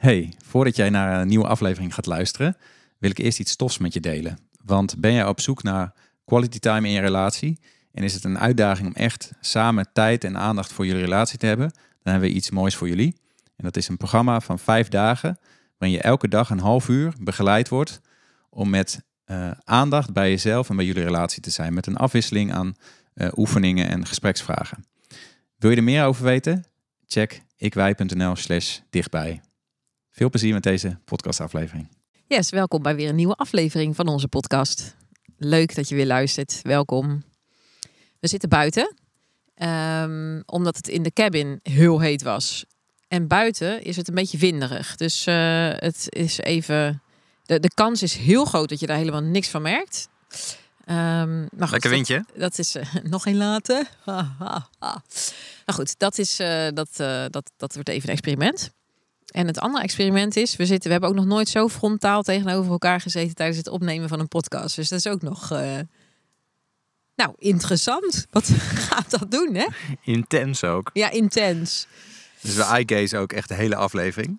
Hey, voordat jij naar een nieuwe aflevering gaat luisteren, wil ik eerst iets tofs met je delen. Want ben jij op zoek naar quality time in je relatie en is het een uitdaging om echt samen tijd en aandacht voor jullie relatie te hebben, dan hebben we iets moois voor jullie. En dat is een programma van 5 dagen, waarin je elke dag een half uur begeleid wordt om met aandacht bij jezelf en bij jullie relatie te zijn. Met een afwisseling aan oefeningen en gespreksvragen. Wil je er meer over weten? Check ikwij.nl/dichtbij. Veel plezier met deze podcastaflevering. Yes, welkom bij weer een nieuwe aflevering van onze podcast. Leuk dat je weer luistert. Welkom. We zitten buiten, omdat het in de cabin heel heet was. En buiten is het een beetje winderig. Dus het is even... De kans is heel groot dat je daar helemaal niks van merkt. Maar goed, lekker windje. Dat is nog een later. Nou goed, dat wordt even een experiment. En het andere experiment is, we hebben ook nog nooit zo frontaal tegenover elkaar gezeten tijdens het opnemen van een podcast. Dus dat is ook nog, interessant. Wat gaat dat doen, hè? Intens ook. Ja, intens. Dus we eye-gaze ook echt de hele aflevering.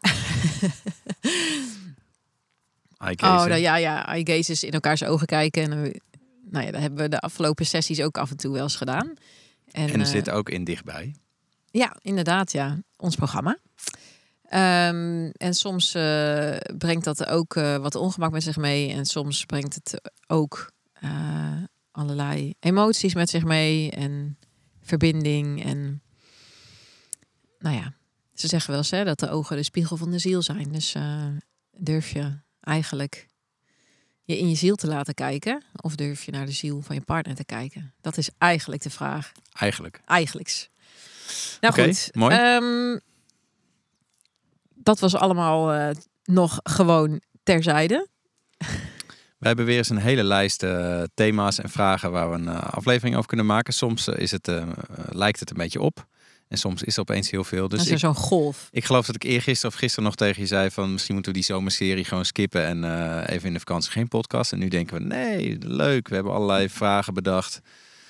Eye-gaze is in elkaars ogen kijken. En daar hebben we de afgelopen sessies ook af en toe wel eens gedaan. En er zit ook in dichtbij. Ja, inderdaad, ja. Ons programma. En soms brengt dat ook wat ongemak met zich mee. En soms brengt het ook allerlei emoties met zich mee. En verbinding. En ze zeggen wel eens dat de ogen de spiegel van de ziel zijn. Dus durf je eigenlijk je in je ziel te laten kijken? Of durf je naar de ziel van je partner te kijken? Dat is eigenlijk de vraag. Eigenlijk. Nou goed. Mooi. Dat was allemaal nog gewoon terzijde. We hebben weer eens een hele lijst thema's en vragen waar we een aflevering over kunnen maken. Soms lijkt het een beetje op. En soms is er opeens heel veel. Dus is er zo'n golf. Ik geloof dat ik eergisteren of gisteren nog tegen je zei van misschien moeten we die zomerserie gewoon skippen en even in de vakantie geen podcast. En nu denken we nee, leuk. We hebben allerlei vragen bedacht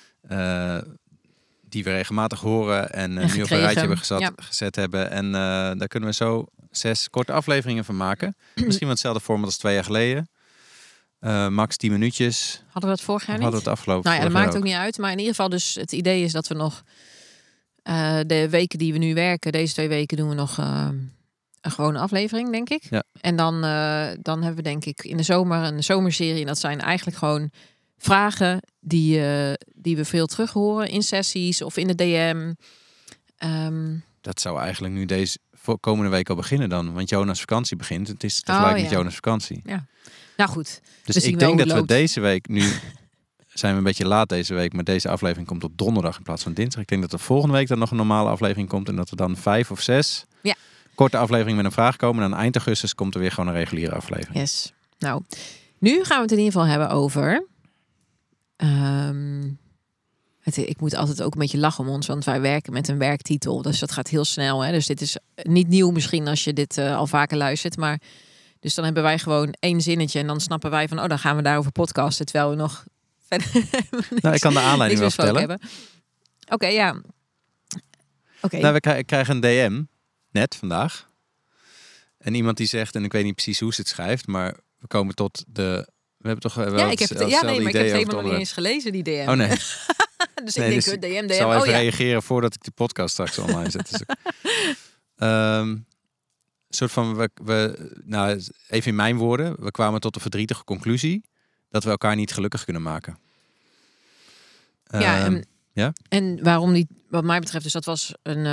die we regelmatig horen en nu op een rijtje hebben gezet hebben. En daar kunnen we zo 6 korte afleveringen van maken. Misschien wel hetzelfde format als 2 jaar geleden. Max 10 minuutjes. Hadden we dat vorig jaar niet? Hadden we het afgelopen dat maakt ook niet uit. Maar in ieder geval dus het idee is dat we nog de weken die we nu werken, deze 2 weken doen we nog een gewone aflevering, denk ik. Ja. En dan hebben we denk ik in de zomer een zomerserie. En dat zijn eigenlijk gewoon vragen die we veel terug horen in sessies of in de DM. Dat zou eigenlijk nu deze komende week al beginnen dan. Want Jonas' vakantie begint. Het is tegelijk met Jonas' vakantie. Ja. Nou goed. Dus ik denk dat we deze week nu... zijn we een beetje laat deze week, maar deze aflevering komt op donderdag in plaats van dinsdag. Ik denk dat er volgende week dan nog een normale aflevering komt en dat er dan 5 of 6 korte afleveringen met een vraag komen. En aan eind augustus komt er weer gewoon een reguliere aflevering. Yes. Nou, nu gaan we het in ieder geval hebben over... ik moet altijd ook een beetje lachen om ons, want wij werken met een werktitel. Dus dat gaat heel snel. Hè? Dus dit is niet nieuw misschien als je dit al vaker luistert. Maar dus dan hebben wij gewoon 1 zinnetje en dan snappen wij van... dan gaan we daarover podcasten, terwijl we nog... Nou, ik kan de aanleiding wel vertellen. Oké, ja. Okay. Nou, we krijgen een DM net vandaag. En iemand die zegt, en ik weet niet precies hoe ze het schrijft, maar we komen tot de... We hebben toch wel ik heb het helemaal niet eens gelezen, die DM. Oh nee. Dus ik denk, DM. Ik zal even reageren voordat ik de podcast straks online zet. Dus soort van, even in mijn woorden, we kwamen tot de verdrietige conclusie dat we elkaar niet gelukkig kunnen maken. En waarom niet, wat mij betreft, dus dat was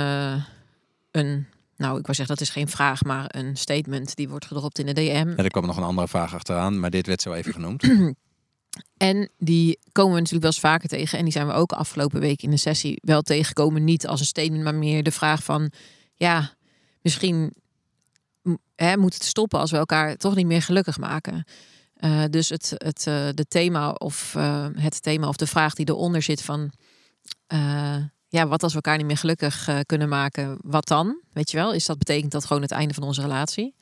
ik wou zeggen, dat is geen vraag, maar een statement die wordt gedropt in de DM. Ja, er kwam nog een andere vraag achteraan, maar dit werd zo even genoemd. En die komen we natuurlijk wel eens vaker tegen. En die zijn we ook afgelopen week in de sessie wel tegengekomen. Niet als een statement, maar meer de vraag van... misschien moet het stoppen als we elkaar toch niet meer gelukkig maken. Dus het thema of de vraag die eronder zit van... wat als we elkaar niet meer gelukkig kunnen maken? Wat dan? Weet je wel? Betekent dat gewoon het einde van onze relatie?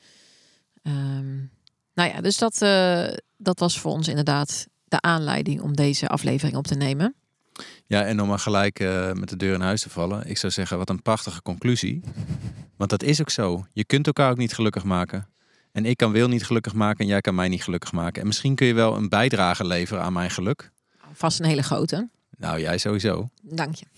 Dus dat was voor ons inderdaad de aanleiding om deze aflevering op te nemen. Ja, en om maar gelijk met de deur in huis te vallen. Ik zou zeggen, wat een prachtige conclusie. Want dat is ook zo. Je kunt elkaar ook niet gelukkig maken. En ik kan Wil niet gelukkig maken en jij kan mij niet gelukkig maken. En misschien kun je wel een bijdrage leveren aan mijn geluk. Vast een hele grote. Nou, jij sowieso. Dank je.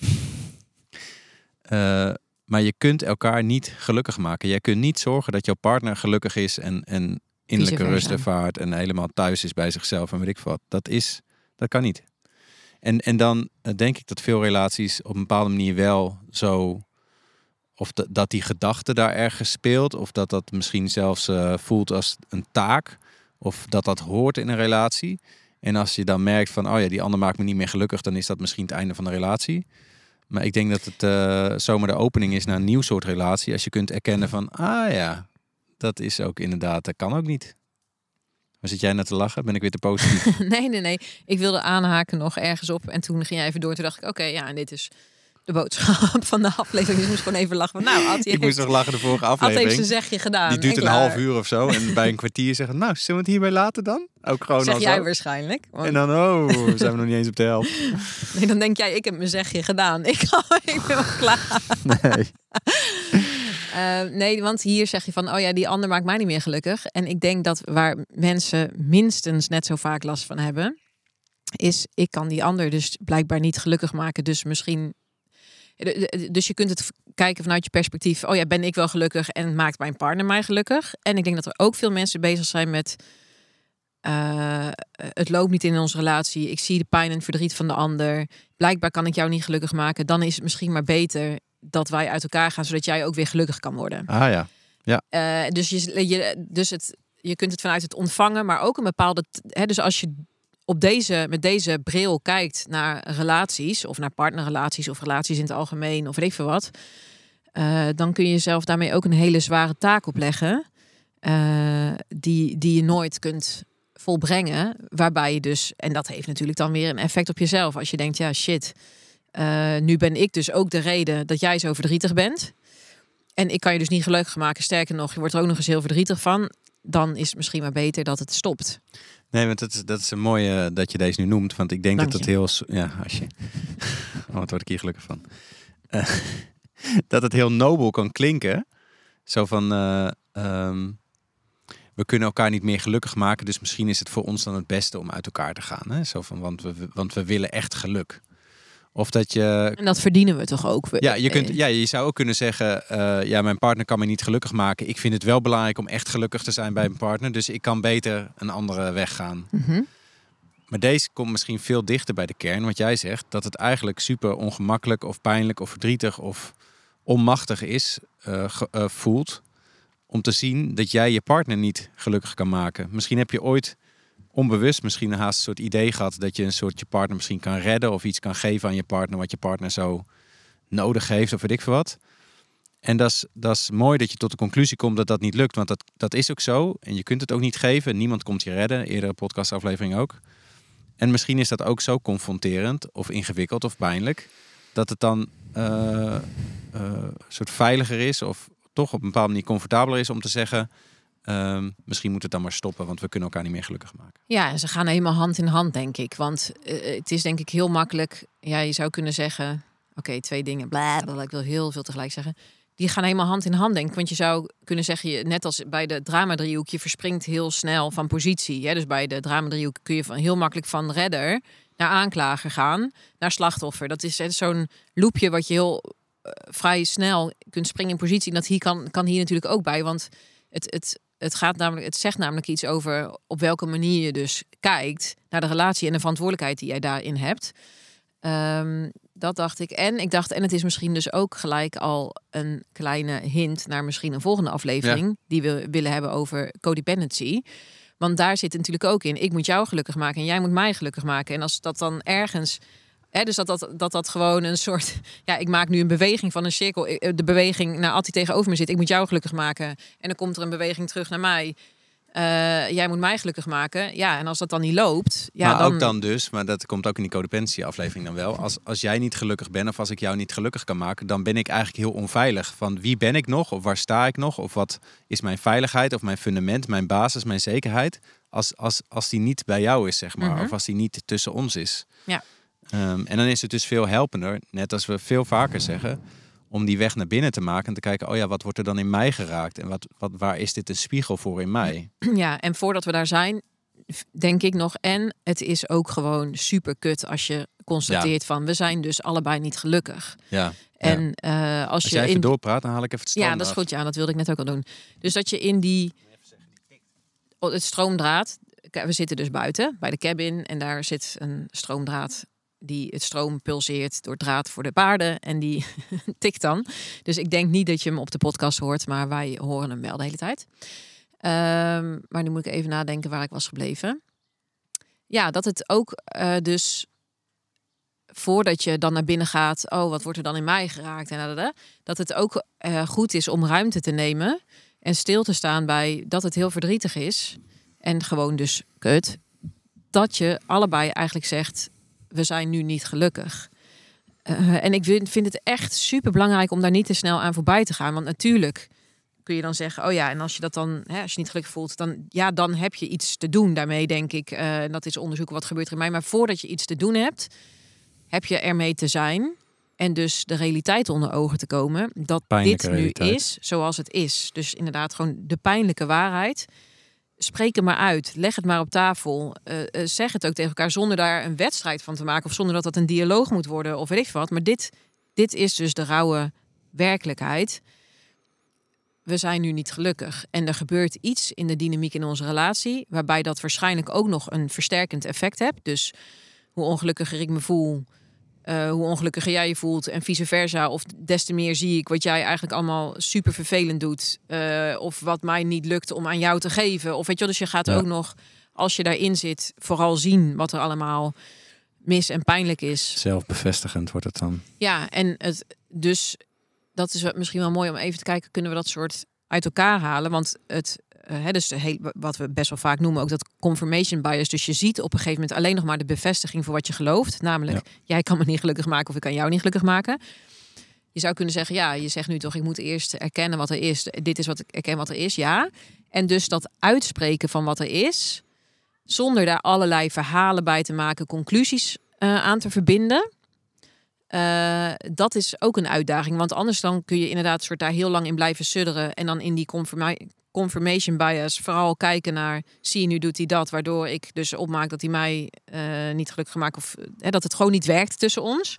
Maar je kunt elkaar niet gelukkig maken. Jij kunt niet zorgen dat jouw partner gelukkig is en innerlijke rust ervaart en helemaal thuis is bij zichzelf en weet ik wat. Dat kan niet. En dan denk ik dat veel relaties op een bepaalde manier wel zo, of dat die gedachte daar ergens speelt, of dat misschien zelfs voelt als een taak, of dat hoort in een relatie. En als je dan merkt van, oh ja, die ander maakt me niet meer gelukkig, dan is dat misschien het einde van de relatie. Maar ik denk dat het zomaar de opening is naar een nieuw soort relatie. Als je kunt erkennen van, dat is ook inderdaad, dat kan ook niet. Maar zit jij net te lachen? Ben ik weer te positief? Nee. Ik wilde aanhaken nog ergens op. En toen ging jij even door. Toen dacht ik, oké, en dit is de boodschap van de aflevering. Dus ik moest gewoon even lachen. Van, ik moest nog lachen de vorige aflevering. Had heeft zijn zegje gedaan. Die duurt een half uur of zo. En bij een kwartier zeggen, nou, zullen we het hierbij laten dan? Ook gewoon zeg jij waarschijnlijk. Want... En dan, zijn we nog niet eens op de helft. Nee, dan denk jij, ik heb mijn zegje gedaan. Ik ben wel klaar. Nee. Nee, want hier zeg je van, die ander maakt mij niet meer gelukkig. En ik denk dat waar mensen minstens net zo vaak last van hebben, is ik kan die ander dus blijkbaar niet gelukkig maken. Dus misschien, dus je kunt het kijken vanuit je perspectief. Ben ik wel gelukkig en maakt mijn partner mij gelukkig? En ik denk dat er ook veel mensen bezig zijn met, het loopt niet in onze relatie. Ik zie de pijn en verdriet van de ander. Blijkbaar kan ik jou niet gelukkig maken. Dan is het misschien maar beter dat wij uit elkaar gaan, zodat jij ook weer gelukkig kan worden. Dus je kunt het vanuit het ontvangen, maar ook een bepaalde... dus als je met deze bril kijkt naar relaties, of naar partnerrelaties, of relaties in het algemeen, of weet ik veel wat, dan kun je jezelf daarmee ook een hele zware taak opleggen, die je nooit kunt volbrengen, waarbij je dus, en dat heeft natuurlijk dan weer een effect op jezelf, als je denkt, ja shit, nu ben ik dus ook de reden dat jij zo verdrietig bent. En ik kan je dus niet gelukkig maken. Sterker nog, je wordt er ook nog eens heel verdrietig van. Dan is het misschien maar beter dat het stopt. Nee, want dat is een mooie dat je deze nu noemt. Want ik denk dat het heel... Ja, als je... wat word ik hier gelukkig van. Dat het heel nobel kan klinken. Zo van... we kunnen elkaar niet meer gelukkig maken. Dus misschien is het voor ons dan het beste om uit elkaar te gaan. Hè? Zo van, want we willen echt geluk. Of dat je... En dat verdienen we toch ook? Je zou ook kunnen zeggen, mijn partner kan me niet gelukkig maken. Ik vind het wel belangrijk om echt gelukkig te zijn bij mijn partner. Dus ik kan beter een andere weg gaan. Mm-hmm. Maar deze komt misschien veel dichter bij de kern. Wat jij zegt, dat het eigenlijk super ongemakkelijk of pijnlijk of verdrietig of onmachtig is, voelt. Om te zien dat jij je partner niet gelukkig kan maken. Misschien heb je ooit... onbewust misschien haast een soort idee gehad dat je een soort je partner misschien kan redden of iets kan geven aan je partner wat je partner zo nodig heeft of weet ik veel wat. En dat is mooi dat je tot de conclusie komt dat dat niet lukt, want dat is ook zo. En je kunt het ook niet geven. Niemand komt je redden. Eerdere podcastaflevering ook. En misschien is dat ook zo confronterend of ingewikkeld of pijnlijk dat het dan een soort veiliger is of toch op een bepaalde manier comfortabeler is om te zeggen... misschien moet het dan maar stoppen, want we kunnen elkaar niet meer gelukkig maken. Ja, en ze gaan helemaal hand in hand, denk ik. Want het is denk ik heel makkelijk. Ja, je zou kunnen zeggen, oké, 2 dingen. Blablabla, ik wil heel veel tegelijk zeggen. Die gaan helemaal hand in hand, denk ik. Want je zou kunnen zeggen, net als bij de drama-driehoek, je verspringt heel snel van positie. Hè? Dus bij de drama-driehoek kun je heel makkelijk van redder naar aanklager gaan, naar slachtoffer. Dat is zo'n loopje wat je heel vrij snel kunt springen in positie. En dat kan hier natuurlijk ook bij, want het zegt namelijk iets over op welke manier je dus kijkt naar de relatie en de verantwoordelijkheid die jij daarin hebt. Dat dacht ik. En het is misschien dus ook gelijk al een kleine hint naar misschien een volgende aflevering die we willen hebben over codependency. Want daar zit natuurlijk ook in, ik moet jou gelukkig maken en jij moet mij gelukkig maken. En als dat dan ergens... dus dat gewoon een soort... Ja, ik maak nu een beweging van een cirkel. De beweging naar Attie tegenover me zit. Ik moet jou gelukkig maken. En dan komt er een beweging terug naar mij. Jij moet mij gelukkig maken. Ja, en als dat dan niet loopt... Ja, maar dan... ook dan dus, maar dat komt ook in die codependency-aflevering dan wel. Als jij niet gelukkig bent of als ik jou niet gelukkig kan maken... dan ben ik eigenlijk heel onveilig. Van wie ben ik nog? Of waar sta ik nog? Of wat is mijn veiligheid? Of mijn fundament, mijn basis, mijn zekerheid? Als die niet bij jou is, zeg maar. Mm-hmm. Of als die niet tussen ons is. Ja. En dan is het dus veel helpender, net als we veel vaker zeggen... om die weg naar binnen te maken en te kijken, oh ja, wat wordt er dan in mij geraakt? En waar is dit een spiegel voor in mij? Ja, en voordat we daar zijn, denk ik nog, en het is ook gewoon super kut als je constateert van, we zijn dus allebei niet gelukkig. Ja. En als je jij even doorpraat, dan haal ik even het stroomdraad. Ja, dat is goed. Ja, dat wilde ik net ook al doen. Dus dat je in het stroomdraad, we zitten dus buiten bij de cabin en daar zit een stroomdraad die het stroom pulseert door draad voor de paarden en die tikt dan. Dus ik denk niet dat je hem op de podcast hoort, maar wij horen hem wel de hele tijd. Maar nu moet ik even nadenken waar ik was gebleven. Ja, dat het ook dus voordat je dan naar binnen gaat, oh, wat wordt er dan in mij geraakt? En dat het ook goed is om ruimte te nemen en stil te staan bij dat het heel verdrietig is. En gewoon dus kut. Dat je allebei eigenlijk zegt, we zijn nu niet gelukkig. En ik vind het echt super belangrijk om daar niet te snel aan voorbij te gaan. Want natuurlijk kun je dan zeggen, oh ja, en als je dat dan, als je niet gelukkig voelt, dan heb je iets te doen daarmee, denk ik. En dat is onderzoeken wat gebeurt er in mij. Maar voordat je iets te doen hebt, heb je ermee te zijn. En dus de realiteit onder ogen te komen. Dat pijnlijke dit nu realiteit is zoals het is. Dus inderdaad gewoon de pijnlijke waarheid. Spreek het maar uit. Leg het maar op tafel. Zeg het ook tegen elkaar zonder daar een wedstrijd van te maken. Of zonder dat dat een dialoog moet worden of weet ik wat. Maar dit is dus de rauwe werkelijkheid. We zijn nu niet gelukkig. En er gebeurt iets in de dynamiek in onze relatie, waarbij dat waarschijnlijk ook nog een versterkend effect hebt. Dus hoe ongelukkiger ik me voel, hoe ongelukkiger jij je voelt en vice versa. Of des te meer zie ik wat jij eigenlijk allemaal super vervelend doet. Of wat mij niet lukt om aan jou te geven. Of weet je wel, dus je gaat ook nog, als je daarin zit, vooral zien wat er allemaal mis en pijnlijk is. Zelfbevestigend wordt het dan. Ja, en dus dat is misschien wel mooi om even te kijken, kunnen we dat soort uit elkaar halen? Want dus wat we best wel vaak noemen ook dat confirmation bias. Dus je ziet op een gegeven moment alleen nog maar de bevestiging voor wat je gelooft. Namelijk, jij kan me niet gelukkig maken of ik kan jou niet gelukkig maken. Je zou kunnen zeggen, ja, je zegt nu toch, ik moet eerst erkennen wat er is. Dit is wat ik erken wat er is, ja. En dus dat uitspreken van wat er is, zonder daar allerlei verhalen bij te maken, conclusies aan te verbinden. Dat is ook een uitdaging. Want anders dan kun je inderdaad soort daar heel lang in blijven sudderen. En dan in die confirmation bias vooral kijken naar, zie je nu doet hij dat, waardoor ik dus opmaak dat hij mij niet gelukkig maakt. Of dat het gewoon niet werkt tussen ons.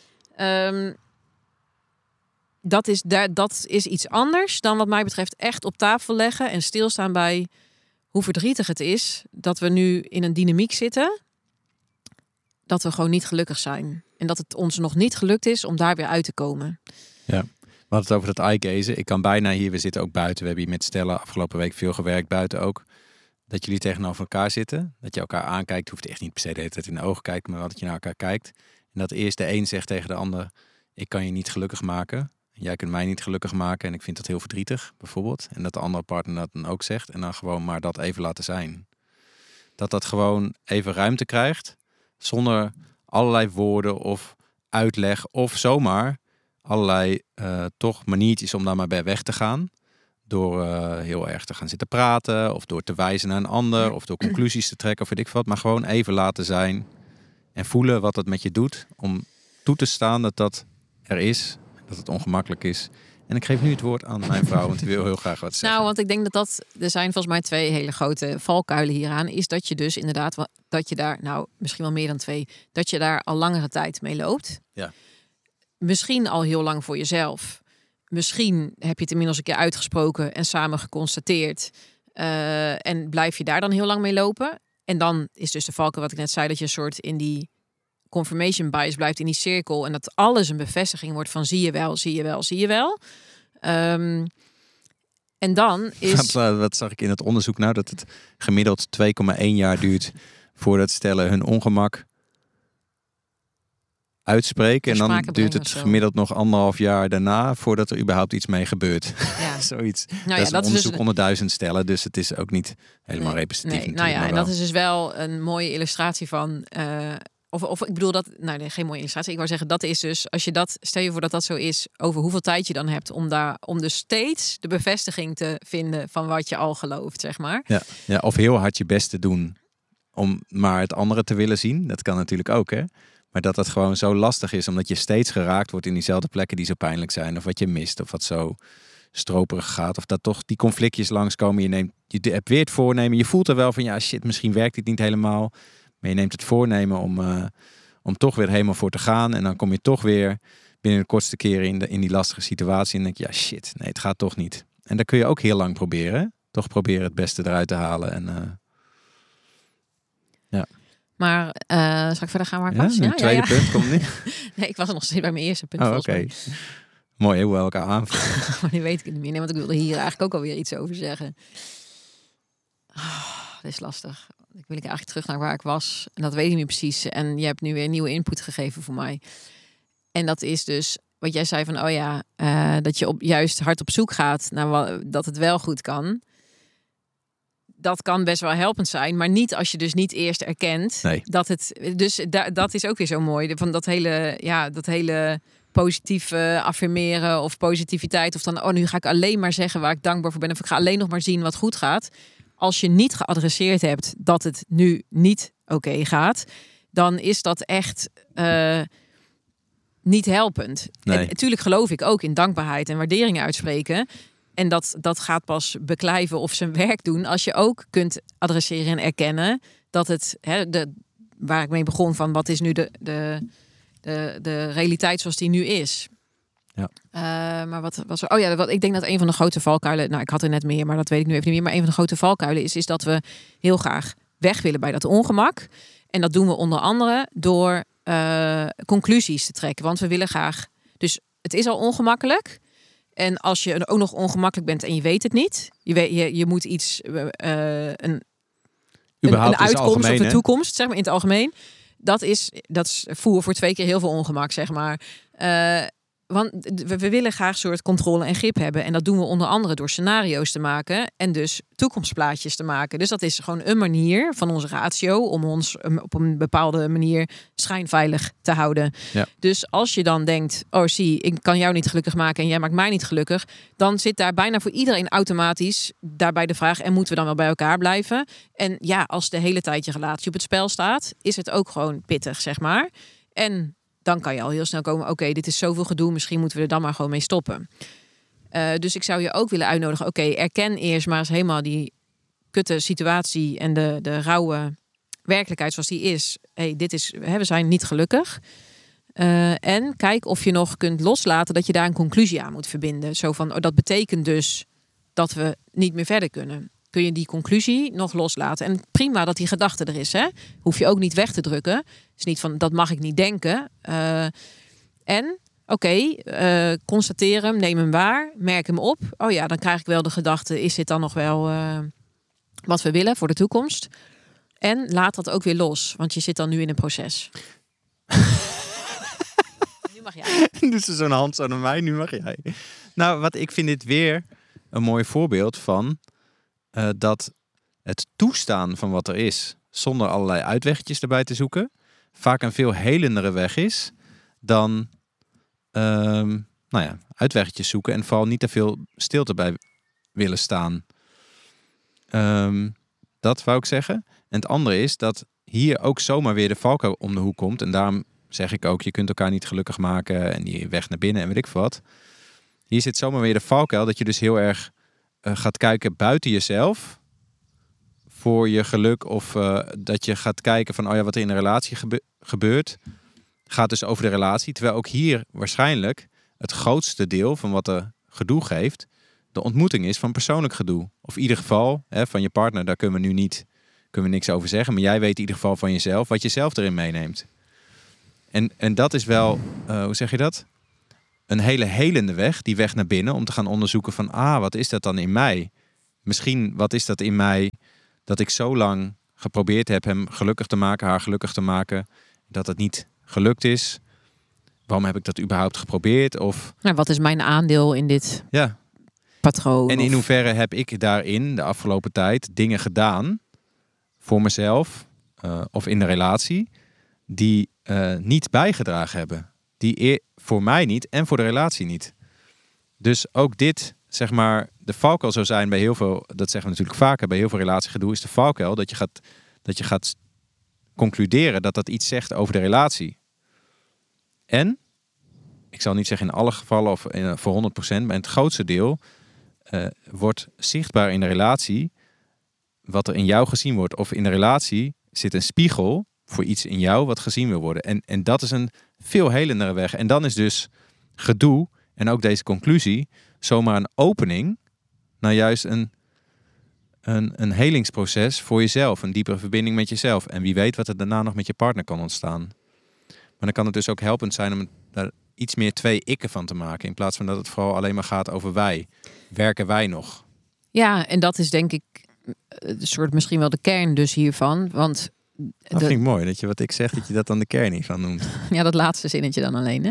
Dat is iets anders dan wat mij betreft echt op tafel leggen en stilstaan bij hoe verdrietig het is dat we nu in een dynamiek zitten. Dat we gewoon niet gelukkig zijn. En dat het ons nog niet gelukt is om daar weer uit te komen. Ja, we hadden het over dat eye-gazen. Ik kan bijna hier, we zitten ook buiten. We hebben hier met Stella afgelopen week veel gewerkt buiten ook. Dat jullie tegenover elkaar zitten. Dat je elkaar aankijkt. Hoeft echt niet per se de hele tijd in de ogen kijken, maar dat je naar elkaar kijkt. En dat eerst de een zegt tegen de ander, ik kan je niet gelukkig maken. En jij kunt mij niet gelukkig maken. En ik vind dat heel verdrietig, bijvoorbeeld. En dat de andere partner dat dan ook zegt. En dan gewoon maar dat even laten zijn. Dat gewoon even ruimte krijgt. Zonder allerlei woorden of uitleg of zomaar allerlei toch maniertjes om daar maar bij weg te gaan. Door heel erg te gaan zitten praten of door te wijzen naar een ander of door conclusies te trekken of weet ik wat. Maar gewoon even laten zijn en voelen wat het met je doet. Om toe te staan dat dat er is, dat het ongemakkelijk is. En ik geef nu het woord aan mijn vrouw, want die wil heel graag wat zeggen. Nou, want ik denk er zijn volgens mij 2 hele grote valkuilen hieraan. Is dat je dus inderdaad, dat je daar, nou misschien wel meer dan 2, dat je daar al langere tijd mee loopt. Ja. Misschien al heel lang voor jezelf. Misschien heb je het inmiddels een keer uitgesproken en samen geconstateerd. En blijf je daar dan heel lang mee lopen. En dan is dus de valkuil wat ik net zei, dat je een soort in die confirmation bias blijft, in die cirkel. En dat alles een bevestiging wordt van zie je wel, zie je wel, zie je wel. En dan is... Wat zag ik in het onderzoek nou? Dat het gemiddeld 2,1 jaar duurt voordat stellen hun ongemak uitspreken. En dan duurt het gemiddeld nog 1,5 jaar daarna voordat er überhaupt iets mee gebeurt. Ja. Zoiets. Nou dat is een onderzoek dus onder 1000 stellen. Dus het is ook niet helemaal representatief. Nee, nou ja, en dat is dus wel een mooie illustratie van... Of ik bedoel dat, nee, geen mooie illustratie. Ik wou zeggen, dat is dus, als je dat, stel je voor dat dat zo is, over hoeveel tijd je dan hebt om dus steeds de bevestiging te vinden van wat je al gelooft, zeg maar. Ja, of heel hard je best te doen om maar het andere te willen zien. Dat kan natuurlijk ook, hè. Maar dat het gewoon zo lastig is, omdat je steeds geraakt wordt in diezelfde plekken die zo pijnlijk zijn. Of wat je mist, of wat zo stroperig gaat. Of dat toch die conflictjes langskomen. Je hebt weer het voornemen. Je voelt er wel van, ja shit, misschien werkt dit niet helemaal. Maar je neemt het voornemen om toch weer helemaal voor te gaan. En dan kom je toch weer binnen de kortste keren in die lastige situatie. En denk je, ja shit, nee, het gaat toch niet. En dat kun je ook heel lang proberen. Toch proberen het beste eruit te halen. En ja. Maar zal ik verder gaan waar ik was? Een tweede punt komt niet. Nee, ik was nog steeds bij mijn eerste punt. Oké. Mooi hoe we elkaar aanvullen. Maar nu weet ik het niet meer. Nee, want ik wilde hier eigenlijk ook alweer iets over zeggen. Dit is lastig. Ik wil eigenlijk terug naar waar ik was. En dat weet ik niet precies. En je hebt nu weer nieuwe input gegeven voor mij. En dat is dus wat jij zei van, dat je juist hard op zoek gaat naar dat het wel goed kan. Dat kan best wel helpend zijn, maar niet als je dus niet eerst erkent dat het. Dus dat is ook weer zo mooi. Van dat hele positieve affirmeren of positiviteit. Of dan, nu ga ik alleen maar zeggen waar ik dankbaar voor ben. Of ik ga alleen nog maar zien wat goed gaat. Als je niet geadresseerd hebt dat het nu niet oké gaat, dan is dat echt niet helpend. Nee. En natuurlijk geloof ik ook in dankbaarheid en waardering uitspreken. En dat gaat pas beklijven of zijn werk doen als je ook kunt adresseren en erkennen dat het, waar ik mee begon van wat is nu de realiteit zoals die nu is. Ja. Maar wat was er? Ik denk dat een van de grote valkuilen, ik had er net meer, maar dat weet ik nu even niet meer. Maar een van de grote valkuilen is dat we heel graag weg willen bij dat ongemak. En dat doen we onder andere door conclusies te trekken. Want we willen graag, dus het is al ongemakkelijk. En als je ook nog ongemakkelijk bent en je weet het niet, je moet iets, een uitkomst of de toekomst, zeg maar in het algemeen. Dat is voer voor 2 keer heel veel ongemak, zeg maar. Want we willen graag een soort controle en grip hebben. En dat doen we onder andere door scenario's te maken en dus toekomstplaatjes te maken. Dus dat is gewoon een manier van onze ratio om ons op een bepaalde manier schijnveilig te houden. Ja. Dus als je dan denkt, ik kan jou niet gelukkig maken en jij maakt mij niet gelukkig, dan zit daar bijna voor iedereen automatisch daarbij de vraag, en moeten we dan wel bij elkaar blijven? En ja, als de hele tijd je relatie op het spel staat, is het ook gewoon pittig, zeg maar. En dan kan je al heel snel komen, oké, dit is zoveel gedoe, misschien moeten we er dan maar gewoon mee stoppen. Dus ik zou je ook willen uitnodigen, erken eerst maar eens helemaal die kutte situatie en de rauwe werkelijkheid zoals die is. We zijn niet gelukkig. En kijk of je nog kunt loslaten dat je daar een conclusie aan moet verbinden. Zo van, dat betekent dus dat we niet meer verder kunnen. Kun je die conclusie nog loslaten. En prima dat die gedachte er is. Hè? Hoef je ook niet weg te drukken. Het is niet van, dat mag ik niet denken. Constateer hem, neem hem waar. Merk hem op. Dan krijg ik wel de gedachte, is dit dan nog wel wat we willen voor de toekomst? En laat dat ook weer los. Want je zit dan nu in een proces. Nu mag jij. Dus zo'n hand zo naar mij, nu mag jij. Nou, ik vind dit weer een mooi voorbeeld van dat het toestaan van wat er is, zonder allerlei uitweggetjes erbij te zoeken, vaak een veel helendere weg is dan uitweggetjes zoeken en vooral niet te veel stilte bij willen staan. Dat wou ik zeggen. En het andere is dat hier ook zomaar weer de valkuil om de hoek komt. En daarom zeg ik ook, je kunt elkaar niet gelukkig maken en die weg naar binnen en weet ik wat. Hier zit zomaar weer de valkuil dat je dus heel erg gaat kijken buiten jezelf voor je geluk. Of dat je gaat kijken van wat er in een relatie gebeurt. Gaat dus over de relatie. Terwijl ook hier waarschijnlijk het grootste deel van wat er gedoe geeft de ontmoeting is van persoonlijk gedoe. Of in ieder geval van je partner, daar kunnen we niks over zeggen. Maar jij weet in ieder geval van jezelf wat je zelf erin meeneemt. En dat is wel, hoe zeg je dat? Een hele helende weg, die weg naar binnen, om te gaan onderzoeken van, wat is dat dan in mij? Misschien, wat is dat in mij dat ik zo lang geprobeerd heb hem gelukkig te maken, haar gelukkig te maken, dat het niet gelukt is? Waarom heb ik dat überhaupt geprobeerd? Of wat is mijn aandeel in dit patroon? En in hoeverre heb ik daarin de afgelopen tijd dingen gedaan voor mezelf of in de relatie die niet bijgedragen hebben? Die voor mij niet en voor de relatie niet. Dus ook dit, zeg maar, de valkuil zou zijn bij heel veel, dat zeggen we natuurlijk vaker, bij heel veel relatiegedoe is de valkuil dat je gaat concluderen dat dat iets zegt over de relatie. En, ik zal niet zeggen in alle gevallen of voor 100%, maar in het grootste deel wordt zichtbaar in de relatie wat er in jou gezien wordt. Of in de relatie zit een spiegel voor iets in jou wat gezien wil worden. En dat is een veel helendere weg. En dan is dus gedoe en ook deze conclusie zomaar een opening naar juist een helingsproces voor jezelf. Een diepere verbinding met jezelf. En wie weet wat er daarna nog met je partner kan ontstaan. Maar dan kan het dus ook helpend zijn om daar iets meer twee ikken van te maken. In plaats van dat het vooral alleen maar gaat over wij. Werken wij nog? Ja, en dat is denk ik een soort misschien wel de kern dus hiervan. Want Dat vind ik mooi, dat je wat ik zeg, dat je dat dan de kern niet van noemt. Ja, dat laatste zinnetje dan alleen, hè?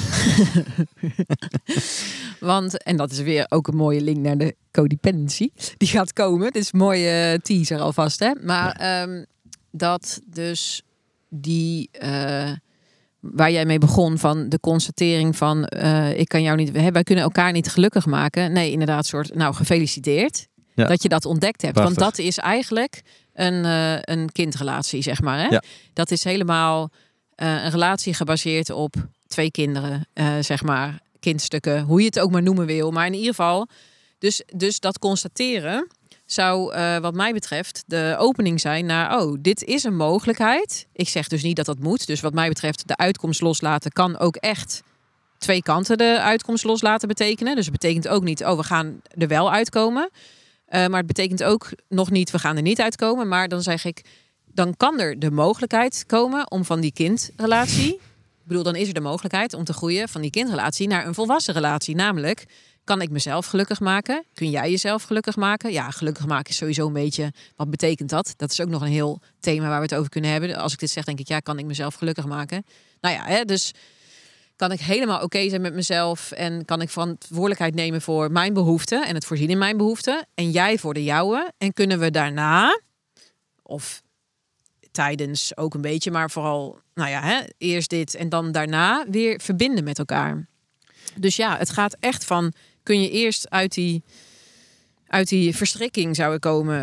Want, en dat is weer ook een mooie link naar de codependency. Die gaat komen. Dit is een mooie teaser alvast, hè? Maar dat dus die... waar jij mee begon van de constatering van... ik kan jou niet... wij kunnen elkaar niet gelukkig maken. Nee, inderdaad, soort... Nou, gefeliciteerd. Ja. Dat je dat ontdekt hebt. Prachtig. Want dat is eigenlijk een kindrelatie, zeg maar. Hè? Ja. Dat is helemaal een relatie gebaseerd op 2 kinderen, zeg maar. Kindstukken, hoe je het ook maar noemen wil. Maar in ieder geval, dus dat constateren zou wat mij betreft de opening zijn naar... oh, dit is een mogelijkheid. Ik zeg dus niet dat dat moet. Dus wat mij betreft de uitkomst loslaten kan ook echt... 2 kanten de uitkomst loslaten betekenen. Dus het betekent ook niet, oh, we gaan er wel uitkomen... maar het betekent ook nog niet, we gaan er niet uitkomen. Maar dan zeg ik, dan kan er de mogelijkheid komen om van die kindrelatie... Ik bedoel, dan is er de mogelijkheid om te groeien van die kindrelatie naar een volwassen relatie. Namelijk, kan ik mezelf gelukkig maken? Kun jij jezelf gelukkig maken? Ja, gelukkig maken is sowieso een beetje, wat betekent dat? Dat is ook nog een heel thema waar we het over kunnen hebben. Als ik dit zeg, denk ik, ja, kan ik mezelf gelukkig maken? Nou ja, hè, dus... kan ik helemaal oké zijn met mezelf en kan ik verantwoordelijkheid nemen voor mijn behoeften en het voorzien in mijn behoeften en jij voor de jouwe. En kunnen we daarna, of tijdens ook een beetje, maar vooral, nou ja, hè, eerst dit en dan daarna weer verbinden met elkaar. Dus ja, het gaat echt van, kun je eerst uit die verstrikking zou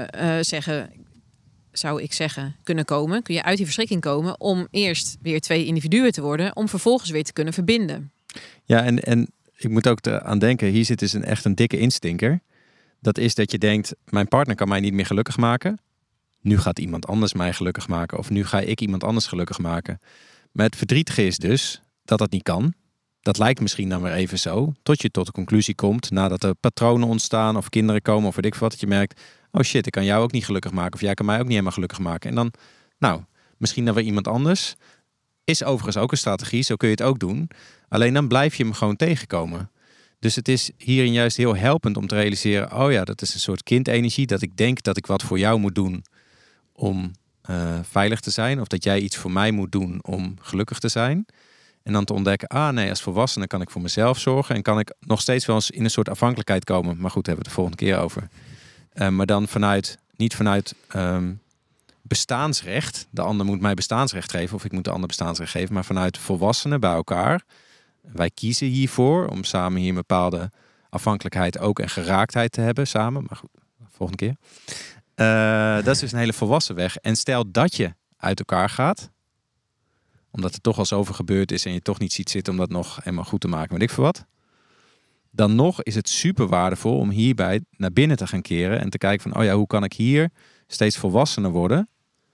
ik zeggen, kunnen komen. Kun je uit die verschrikking komen om eerst weer 2 individuen te worden, om vervolgens weer te kunnen verbinden. Ja, en ik moet ook aan denken, hier zit dus echt een dikke instinker. Dat is dat je denkt, mijn partner kan mij niet meer gelukkig maken. Nu gaat iemand anders mij gelukkig maken. Of nu ga ik iemand anders gelukkig maken. Maar het verdrietige is dus dat dat niet kan. Dat lijkt misschien dan weer even zo. Tot je tot de conclusie komt, nadat er patronen ontstaan of kinderen komen of weet ik wat, dat je merkt, oh shit, ik kan jou ook niet gelukkig maken. Of jij kan mij ook niet helemaal gelukkig maken. En dan, nou, misschien dan weer iemand anders. Is overigens ook een strategie, zo kun je het ook doen. Alleen dan blijf je hem gewoon tegenkomen. Dus het is hierin juist heel helpend om te realiseren, oh ja, dat is een soort kindenergie, dat ik denk dat ik wat voor jou moet doen om veilig te zijn. Of dat jij iets voor mij moet doen om gelukkig te zijn. En dan te ontdekken, nee, als volwassene kan ik voor mezelf zorgen. En kan ik nog steeds wel eens in een soort afhankelijkheid komen. Maar goed, daar hebben we het de volgende keer over. Maar dan niet vanuit bestaansrecht. De ander moet mij bestaansrecht geven. Of ik moet de ander bestaansrecht geven. Maar vanuit volwassenen bij elkaar. Wij kiezen hiervoor om samen hier een bepaalde afhankelijkheid ook en geraaktheid te hebben samen. Maar goed, volgende keer. Dat is dus een hele volwassen weg. En stel dat je uit elkaar gaat, omdat er toch al zoveel gebeurd is en je toch niet ziet zitten om dat nog helemaal goed te maken, weet ik veel wat. Dan nog is het super waardevol om hierbij naar binnen te gaan keren en te kijken van, oh ja, hoe kan ik hier steeds volwassener worden?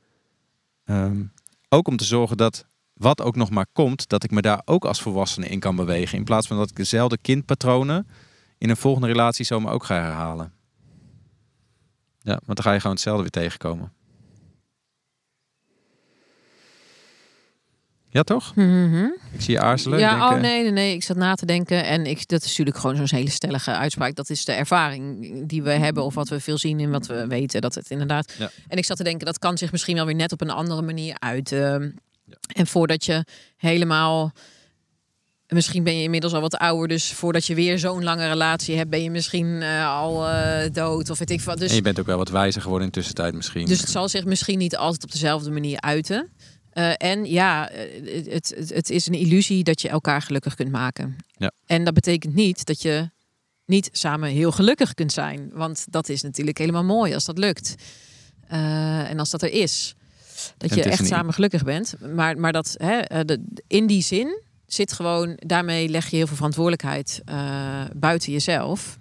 Ook om te zorgen dat wat ook nog maar komt, dat ik me daar ook als volwassene in kan bewegen. In plaats van dat ik dezelfde kindpatronen in een volgende relatie zomaar ook ga herhalen. Ja, want dan ga je gewoon hetzelfde weer tegenkomen. Ja, toch? Mm-hmm. Ik zie je aarzelen. Ja, denken... nee. Ik zat na te denken. En dat is natuurlijk gewoon zo'n hele stellige uitspraak. Dat is de ervaring die we hebben of wat we veel zien en wat we weten. Dat het inderdaad... Ja. En ik zat te denken, dat kan zich misschien wel weer net op een andere manier uiten. Ja. En voordat je helemaal... Misschien ben je inmiddels al wat ouder, dus voordat je weer zo'n lange relatie hebt, ben je misschien al dood of weet ik wat. Dus... En je bent ook wel wat wijzer geworden in de tussentijd misschien. Dus het zal zich misschien niet altijd op dezelfde manier uiten. En ja, het is een illusie dat je elkaar gelukkig kunt maken. Ja. En dat betekent niet dat je niet samen heel gelukkig kunt zijn. Want dat is natuurlijk helemaal mooi als dat lukt. En als dat er is. Dat je echt samen gelukkig bent. Maar dat in die zin zit gewoon, daarmee leg je heel veel verantwoordelijkheid buiten jezelf.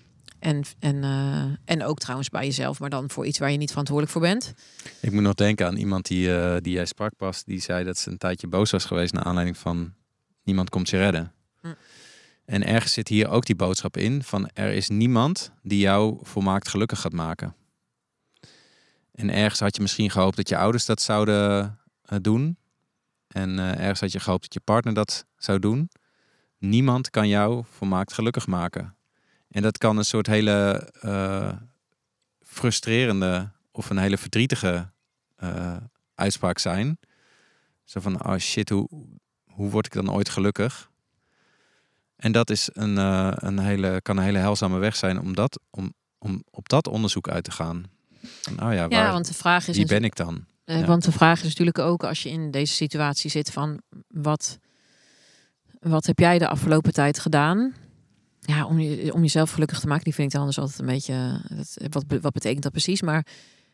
En ook trouwens bij jezelf, maar dan voor iets waar je niet verantwoordelijk voor bent. Ik moet nog denken aan iemand die jij sprak pas. Die zei dat ze een tijdje boos was geweest naar aanleiding van niemand komt je redden. En ergens zit hier ook die boodschap in van er is niemand die jou volmaakt gelukkig gaat maken. En ergens had je misschien gehoopt dat je ouders dat zouden doen. En ergens had je gehoopt dat je partner dat zou doen. Niemand kan jou volmaakt gelukkig maken. En dat kan een soort hele frustrerende of een hele verdrietige uitspraak zijn. Zo van, oh shit, hoe word ik dan ooit gelukkig? En dat is kan een hele heilzame weg zijn om op dat onderzoek uit te gaan. En, oh ja, want de vraag is wie ben ik dan? Want de vraag is natuurlijk ook als je in deze situatie zit van wat heb jij de afgelopen tijd gedaan? Ja, om jezelf gelukkig te maken, die vind ik dan dus altijd een beetje. Wat betekent dat precies? Maar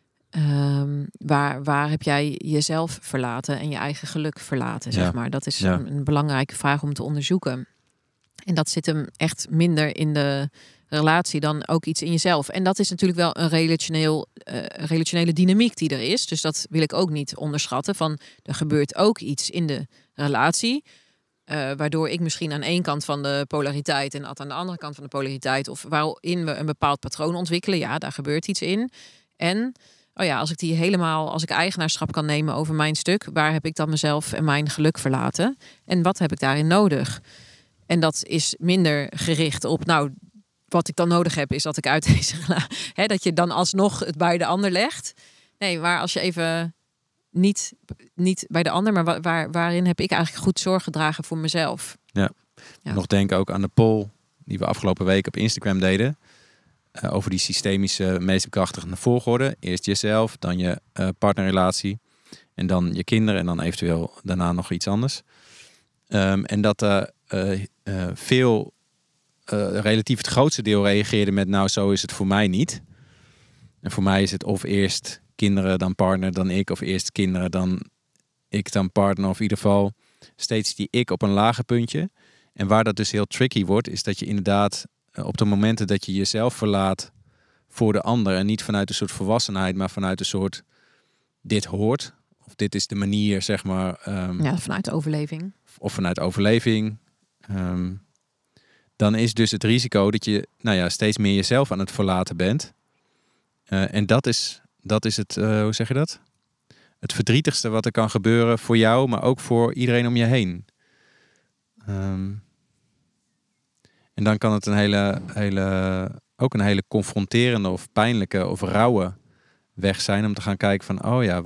waar heb jij jezelf verlaten en je eigen geluk verlaten? Zeg maar. Dat is een belangrijke vraag om te onderzoeken. En dat zit hem echt minder in de relatie dan ook iets in jezelf. En dat is natuurlijk wel een relationele dynamiek die er is. Dus dat wil ik ook niet onderschatten. Van er gebeurt ook iets in de relatie. Waardoor ik misschien aan één kant van de polariteit en aan de andere kant van de polariteit, of waarin we een bepaald patroon ontwikkelen, ja, daar gebeurt iets in. En als ik eigenaarschap kan nemen over mijn stuk, waar heb ik dan mezelf en mijn geluk verlaten? En wat heb ik daarin nodig? En dat is minder gericht op, wat ik dan nodig heb, is dat ik uit deze dat je dan alsnog het bij de ander legt. Nee, maar als je even niet bij de ander, maar waarin heb ik eigenlijk goed zorg gedragen voor mezelf? Ja. Nog denken ook aan de poll die we afgelopen week op Instagram deden. Over die systemische, meest bekrachtigende volgorde. Eerst jezelf, dan je partnerrelatie. En dan je kinderen en dan eventueel daarna nog iets anders. En dat veel, relatief het grootste deel reageerde met zo is het voor mij niet. En voor mij is het of eerst kinderen, dan partner, dan ik. Of eerst kinderen, dan ik, dan partner. Of in ieder geval steeds die ik op een lager puntje. En waar dat dus heel tricky wordt, is dat je inderdaad op de momenten dat je jezelf verlaat voor de ander. En niet vanuit een soort volwassenheid, maar vanuit een soort dit hoort. Of dit is de manier, zeg maar. Vanuit de overleving. Of vanuit overleving. Dan is dus het risico dat je steeds meer jezelf aan het verlaten bent. En dat is het, hoe zeg je dat? Het verdrietigste wat er kan gebeuren voor jou, maar ook voor iedereen om je heen. En dan kan het een hele confronterende of pijnlijke of rauwe weg zijn om te gaan kijken van,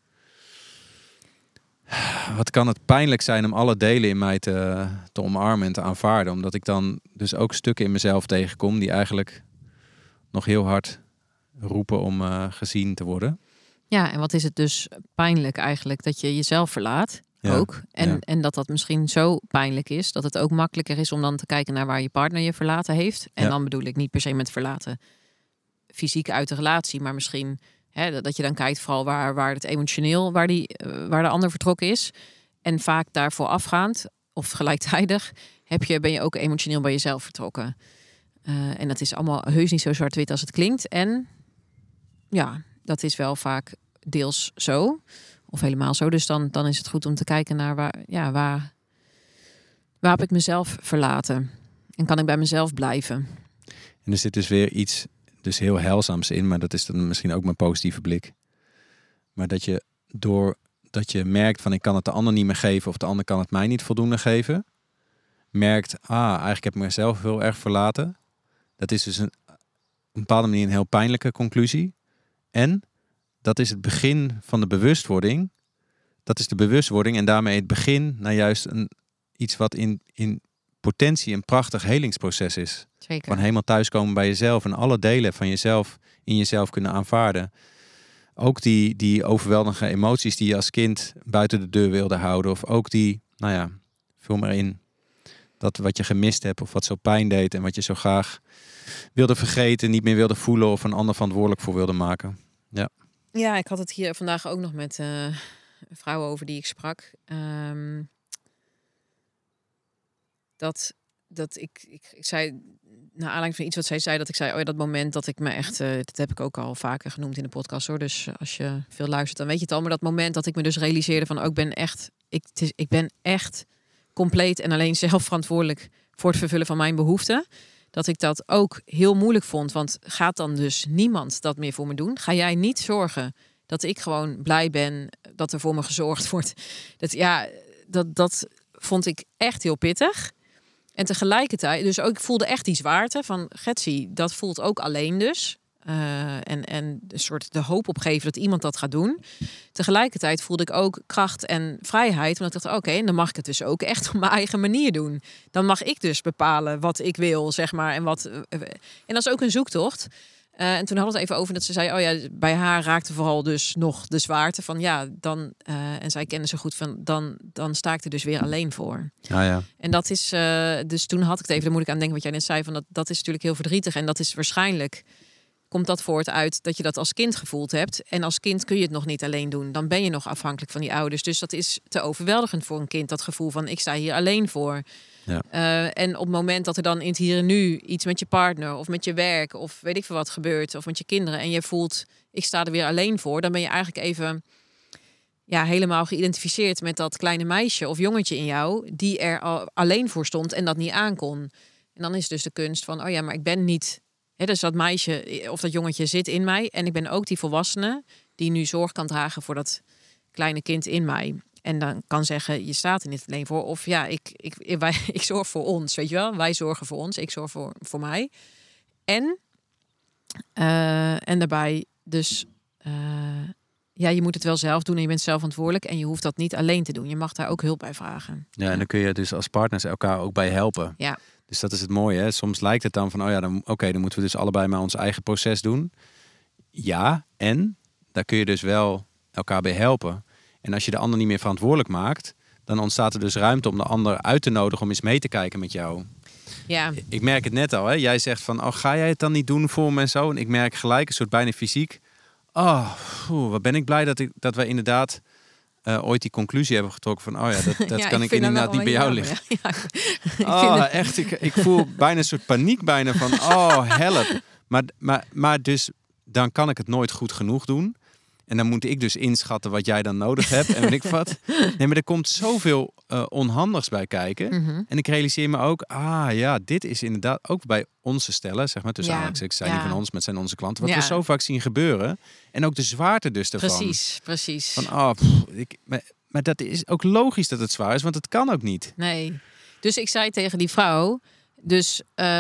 wat kan het pijnlijk zijn om alle delen in mij te omarmen en te aanvaarden. Omdat ik dan dus ook stukken in mezelf tegenkom die eigenlijk nog heel hard roepen om gezien te worden. Ja, en wat is het dus pijnlijk eigenlijk dat je jezelf verlaat ook. En dat misschien zo pijnlijk is dat het ook makkelijker is om dan te kijken naar waar je partner je verlaten heeft. En dan bedoel ik niet per se met verlaten fysiek uit de relatie, maar misschien dat je dan kijkt vooral waar het emotioneel, waar de ander vertrokken is. En vaak daarvoor afgaand of gelijktijdig ben je ook emotioneel bij jezelf vertrokken. En dat is allemaal heus niet zo zwart-wit als het klinkt. En ja, dat is wel vaak deels zo. Of helemaal zo. Dus dan is het goed om te kijken naar waar heb ik mezelf verlaten? En kan ik bij mezelf blijven? En er zit dus weer iets dus heel heilzaams in. Maar dat is dan misschien ook mijn positieve blik. Maar dat je doordat je merkt van ik kan het de ander niet meer geven. Of de ander kan het mij niet voldoende geven. Merkt, eigenlijk heb ik mezelf heel erg verlaten. Dat is dus op een bepaalde manier een heel pijnlijke conclusie. En dat is het begin van de bewustwording. Dat is de bewustwording en daarmee het begin naar juist iets wat in potentie een prachtig helingsproces is. Zeker. Van helemaal thuiskomen bij jezelf en alle delen van jezelf in jezelf kunnen aanvaarden. Ook die overweldigende emoties die je als kind buiten de deur wilde houden. Of ook vul maar in. Dat wat je gemist hebt of wat zo pijn deed en wat je zo graag wilde vergeten, niet meer wilde voelen of een ander verantwoordelijk voor wilde maken. Ja. Ja, ik had het hier vandaag ook nog met vrouwen over die ik sprak. dat ik zei, naar aanleiding van iets wat zij zei, dat ik zei, oh ja, dat moment dat ik me echt, dat heb ik ook al vaker genoemd in de podcast hoor. Dus als je veel luistert, dan weet je het al. Maar dat moment dat ik me dus realiseerde van, ik ben echt compleet en alleen zelf verantwoordelijk voor het vervullen van mijn behoeften. Dat ik dat ook heel moeilijk vond. Want gaat dan dus niemand dat meer voor me doen? Ga jij niet zorgen dat ik gewoon blij ben dat er voor me gezorgd wordt? Dat vond ik echt heel pittig. En tegelijkertijd, dus ook, ik voelde echt die zwaarte van Getsy, dat voelt ook alleen dus. En een soort de hoop opgeven dat iemand dat gaat doen. Tegelijkertijd voelde ik ook kracht en vrijheid. Want ik dacht, oké, dan mag ik het dus ook echt op mijn eigen manier doen. Dan mag ik dus bepalen wat ik wil, zeg maar. En dat is ook een zoektocht. En toen hadden we het even over dat ze zei, oh ja, bij haar raakte vooral dus nog de zwaarte van ja, dan en zij kende ze goed van dan sta ik er dus weer alleen voor. Ja. En dat is dus toen had ik het even, daar moet ik aan denken wat jij net zei, van dat is natuurlijk heel verdrietig en dat is waarschijnlijk komt dat voort uit dat je dat als kind gevoeld hebt. En als kind kun je het nog niet alleen doen. Dan ben je nog afhankelijk van die ouders. Dus dat is te overweldigend voor een kind, dat gevoel van ik sta hier alleen voor. Ja. En op het moment dat er dan in het hier en nu iets met je partner of met je werk of weet ik veel wat gebeurt of met je kinderen en je voelt ik sta er weer alleen voor, dan ben je eigenlijk even helemaal geïdentificeerd met dat kleine meisje of jongetje in jou die er al alleen voor stond en dat niet aankon. En dan is dus de kunst van, oh ja, maar ik ben niet... dus dat meisje of dat jongetje zit in mij. En ik ben ook die volwassene die nu zorg kan dragen voor dat kleine kind in mij. En dan kan zeggen, je staat er niet alleen voor. Of ja, ik zorg voor ons, weet je wel. Wij zorgen voor ons, ik zorg voor mij. En daarbij dus... je moet het wel zelf doen en je bent zelf verantwoordelijk. En je hoeft dat niet alleen te doen. Je mag daar ook hulp bij vragen. Ja, en dan kun je dus als partners elkaar ook bij helpen. Ja. Dus dat is het mooie. Hè? Soms lijkt het dan van, dan moeten we dus allebei maar ons eigen proces doen. Ja, en daar kun je dus wel elkaar bij helpen. En als je de ander niet meer verantwoordelijk maakt, dan ontstaat er dus ruimte om de ander uit te nodigen om eens mee te kijken met jou. Ja. Ik merk het net al. Hè? Jij zegt van, ga jij het dan niet doen voor me en zo? En ik merk gelijk een soort bijna fysiek. Wat ben ik blij dat wij inderdaad ooit die conclusie hebben getrokken van, dat kan ik inderdaad niet bij jou liggen. Echt, ik voel bijna een soort paniek bijna van, help. Maar dus, dan kan ik het nooit goed genoeg doen. En dan moet ik dus inschatten wat jij dan nodig hebt. En weet ik wat. Nee, maar er komt zoveel onhandigs bij kijken. Mm-hmm. En ik realiseer me ook, dit is inderdaad ook bij onze stellen, zeg maar, tussen Alex, ik zei niet van ons, maar het zijn onze klanten. Wat we zo vaak zien gebeuren. En ook de zwaarte dus ervan. Precies. Van, maar dat is ook logisch dat het zwaar is, want het kan ook niet. Nee. Dus ik zei tegen die vrouw, dus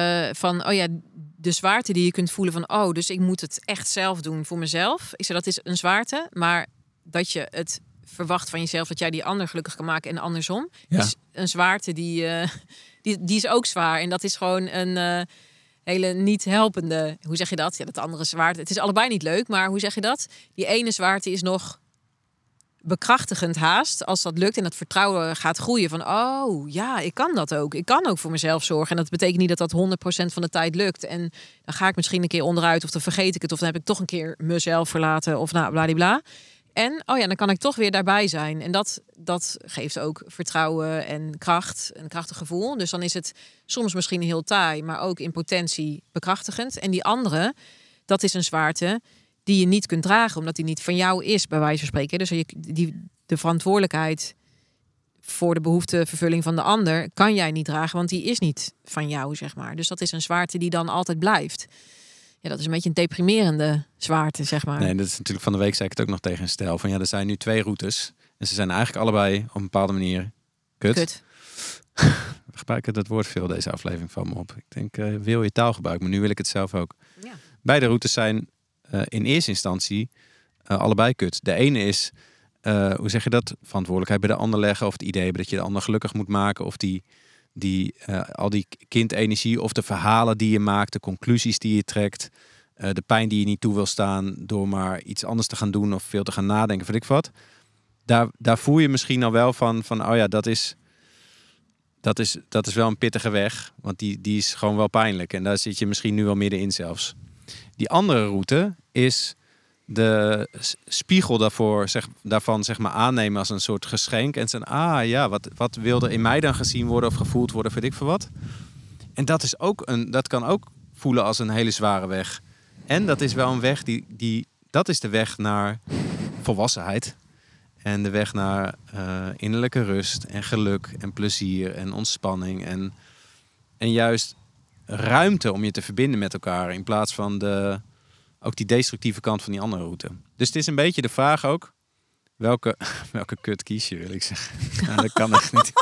de zwaarte die je kunt voelen van, dus ik moet het echt zelf doen voor mezelf. Ik zei, dat is een zwaarte, maar dat je het verwacht van jezelf dat jij die ander gelukkig kan maken en andersom, is een zwaarte die is ook zwaar. En dat is gewoon een hele niet helpende, hoe zeg je dat? Ja, dat andere zwaarte. Het is allebei niet leuk, maar hoe zeg je dat? Die ene zwaarte is nog bekrachtigend haast als dat lukt en dat vertrouwen gaat groeien van ik kan dat ook. Ik kan ook voor mezelf zorgen. En dat betekent niet dat 100% van de tijd lukt. En dan ga ik misschien een keer onderuit of dan vergeet ik het of dan heb ik toch een keer mezelf verlaten of bladibla. En dan kan ik toch weer daarbij zijn. En dat geeft ook vertrouwen en kracht, een krachtig gevoel. Dus dan is het soms misschien heel taai, maar ook in potentie bekrachtigend. En die andere, dat is een zwaarte die je niet kunt dragen, omdat die niet van jou is, bij wijze van spreken. Dus de verantwoordelijkheid voor de behoeftevervulling van de ander kan jij niet dragen, want die is niet van jou, zeg maar. Dus dat is een zwaarte die dan altijd blijft. Ja, dat is een beetje een deprimerende zwaarte, zeg maar. Nee, dat is natuurlijk van de week zei ik het ook nog tegen een stel van er zijn nu 2 routes en ze zijn eigenlijk allebei op een bepaalde manier kut. We gebruiken dat woord veel deze aflevering van me op. Ik denk, wil je taalgebruik, maar nu wil ik het zelf ook. Ja. Beide routes zijn in eerste instantie allebei kut. De ene is, hoe zeg je dat? Verantwoordelijkheid bij de ander leggen of het idee hebben dat je de ander gelukkig moet maken of al die kindenergie of de verhalen die je maakt, de conclusies die je trekt, de pijn die je niet toe wil staan door maar iets anders te gaan doen of veel te gaan nadenken, weet ik wat. Daar voel je misschien al wel van dat is wel een pittige weg, want die is gewoon wel pijnlijk en daar zit je misschien nu wel middenin zelfs. Die andere route is spiegel daarvan zeg maar aannemen als een soort geschenk. En zeggen, wat wil er in mij dan gezien worden of gevoeld worden, weet ik veel wat. En dat kan ook voelen als een hele zware weg. En dat is wel een weg dat is de weg naar volwassenheid. En de weg naar innerlijke rust en geluk en plezier en ontspanning. En juist ruimte om je te verbinden met elkaar. In plaats van ook die destructieve kant van die andere route. Dus het is een beetje de vraag ook. Welke kut kies je, wil ik zeggen. Nou, dat kan echt niet.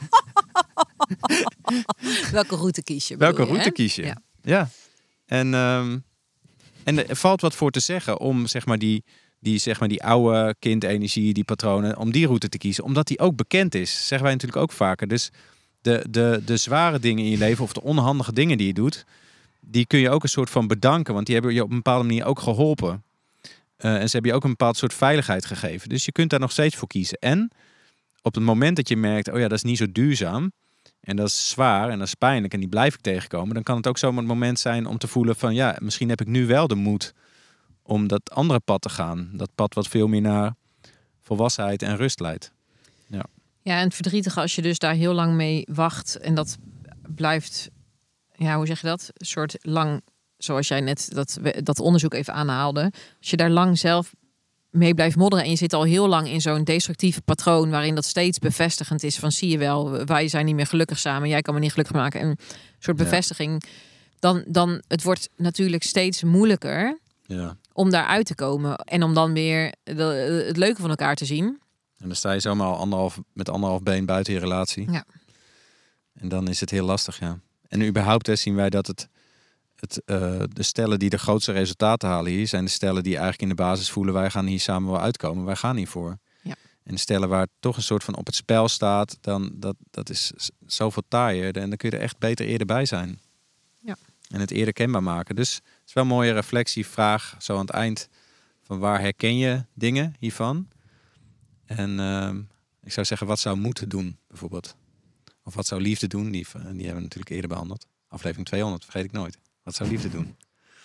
Welke route kies je? Welke route kies je? Ja. En er valt wat voor te zeggen om zeg maar die oude kindenergie, die patronen, om die route te kiezen. Omdat die ook bekend is. Zeggen wij natuurlijk ook vaker. Dus de zware dingen in je leven of de onhandige dingen die je doet, die kun je ook een soort van bedanken. Want die hebben je op een bepaalde manier ook geholpen. En ze hebben je ook een bepaald soort veiligheid gegeven. Dus je kunt daar nog steeds voor kiezen. En op het moment dat je merkt, dat is niet zo duurzaam. En dat is zwaar en dat is pijnlijk en die blijf ik tegenkomen. Dan kan het ook zomaar het moment zijn om te voelen van misschien heb ik nu wel de moed om dat andere pad te gaan. Dat pad wat veel meer naar volwassenheid en rust leidt. Ja. Ja, en het verdrietige als je dus daar heel lang mee wacht. En dat blijft, hoe zeg je dat? Een soort lang, zoals jij net dat onderzoek even aanhaalde. Als je daar lang zelf mee blijft modderen en je zit al heel lang in zo'n destructieve patroon waarin dat steeds bevestigend is van zie je wel, wij zijn niet meer gelukkig samen, jij kan me niet gelukkig maken. En een soort bevestiging. Dan het wordt natuurlijk steeds moeilijker om daaruit te komen en om dan weer het leuke van elkaar te zien. En dan sta je zomaar met anderhalf been buiten je relatie. Ja. En dan is het heel lastig, ja. En überhaupt zien wij dat de stellen die de grootste resultaten halen hier zijn de stellen die eigenlijk in de basis voelen, wij gaan hier samen wel uitkomen, wij gaan hiervoor. Ja. En de stellen waar het toch een soort van op het spel staat, dan dat is zoveel taaier en dan kun je er echt beter eerder bij zijn. Ja. En het eerder kenbaar maken. Dus het is wel een mooie reflectievraag zo aan het eind van waar herken je dingen hiervan? En ik zou zeggen, wat zou moeten doen bijvoorbeeld? Of wat zou liefde doen? Die hebben we natuurlijk eerder behandeld. Aflevering 200, vergeet ik nooit. Wat zou liefde doen?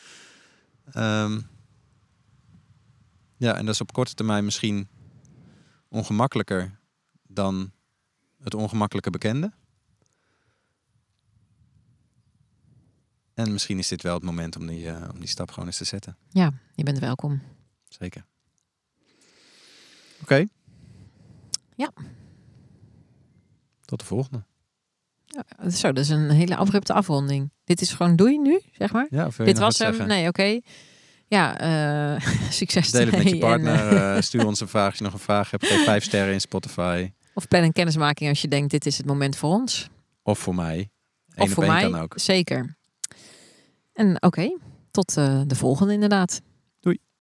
En dat is op korte termijn misschien ongemakkelijker dan het ongemakkelijke bekende. En misschien is dit wel het moment om die stap gewoon eens te zetten. Ja, je bent welkom. Zeker. Oké. Ja. Tot de volgende. Ja, zo, dat is een hele abrupte afronding. Dit is gewoon doei nu, zeg maar. Ja, dit was hem. Nee, oké. Ja, succes. Deel het met je partner. Stuur ons een vraag als je nog een vraag hebt. Geef 5 sterren in Spotify. Of plan een kennismaking als je denkt, dit is het moment voor ons. Of voor mij. Of voor mij, kan ook. Zeker. En oké, tot de volgende inderdaad.